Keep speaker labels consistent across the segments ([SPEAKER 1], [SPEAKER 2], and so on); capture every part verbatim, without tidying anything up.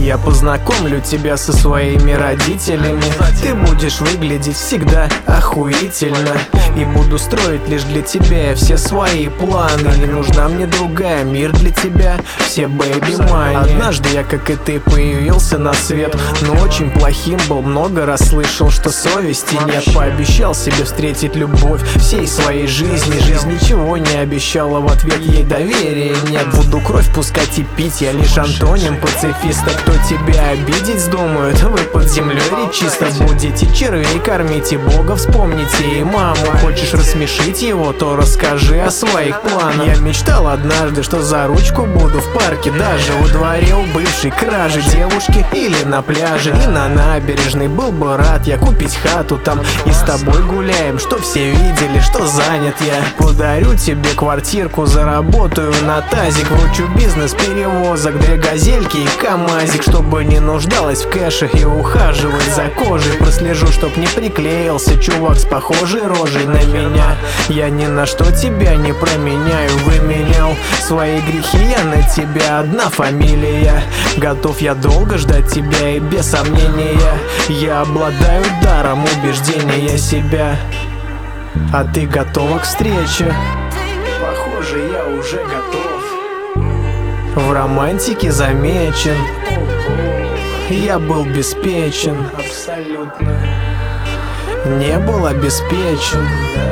[SPEAKER 1] Я познакомлю тебя со своими родителями. Ты будешь выглядеть всегда охуительно. И буду строить лишь для тебя все свои планы. Не нужна мне другая, мир для тебя, все бэйби мани. Однажды я, как и ты, появился на свет, но очень плохим был, много раз слышал, что совести нет. Пообещал себе встретить любовь всей своей жизни. Жизнь ничего не обещала, в ответ ей доверия нет. Буду кровь пускать и пить, я лишь антоним пацифиста. Кто тебя обидеть вздумает, вы под землей речисто будете червей кормить и Бога вспомните, и маму. Хочешь рассмешить его, то расскажи о своих планах. Я мечтал однажды, что за ручку буду в парке, даже во дворе у бывшей кражи девушки или на пляже, и на набережной. Был бы рад я купить хату там и с тобой гуляем, что все видели, что занят я. Подарю тебе квартирку, заработаю на тазик, вручу бизнес перевозок, две газельки и камазик, чтобы не нуждалась в кэше и ухаживать за кожей. Прослежу, чтоб не приклеился чувак с похожей рожей на меня. Я ни на что тебя не променяю, выменял свои грехи я на тебя, одна фамилия. Готов я долго ждать тебя и без сомнения я обладаю даром убеждения себя. А ты готова к встрече? Похоже, я уже готов. В романтике замечен. Я был беспечен. Абсолютно. Не был обеспечен.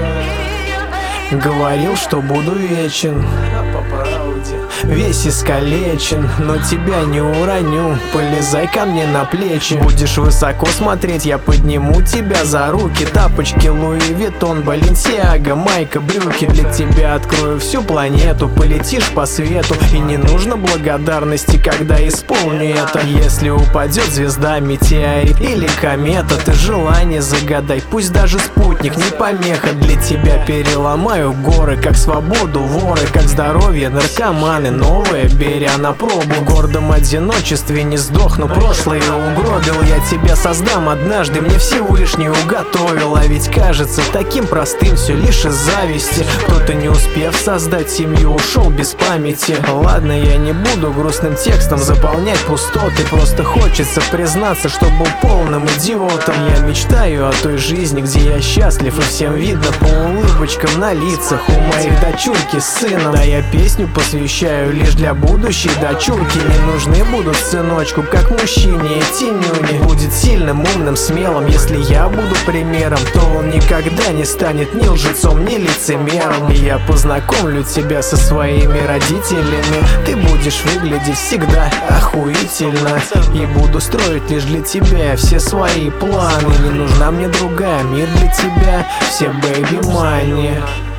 [SPEAKER 1] Говорил, что буду вечен, а по правде весь искалечен. Но тебя не уроню, полезай ко мне на плечи. Будешь высоко смотреть, я подниму тебя за руки. Тапочки Луи Виттон, Баленсиага, майка, брюки. Для тебя открою всю планету, полетишь по свету. И не нужно благодарности, когда исполню это. Если упадет звезда, метеорит или комета, ты желание загадай, пусть даже спутник не помеха. Для тебя переломаю горы, как свободу воры, как здоровье наркоманы новые беря на пробу. В гордом одиночестве не сдохну, прошлое угробил. Я тебя создам однажды, мне Всевышний уготовил. А ведь кажется таким простым все лишь из зависти. Кто-то, не успев создать семью, ушел без памяти. Ладно, я не буду грустным текстом заполнять пустоты, просто хочется признаться, что был полным идиотом. Я мечтаю о той жизни, где я счастлив и всем видно по улыбочкам на лицах у моих дочурки с сыном. Да, я песню посвящаю лишь для будущей дочурки. Не нужны будут сыночку, как мужчине эти нюни. Будет сильным, умным, смелым, если я буду примером, то он никогда не станет ни лжецом, ни лицемером. И я познакомлю тебя со своими родителями. Ты будешь выглядеть всегда охуительно. И буду строить лишь для тебя все свои планы. Не нужна мне другая, мир для тебя, все бэйби мани.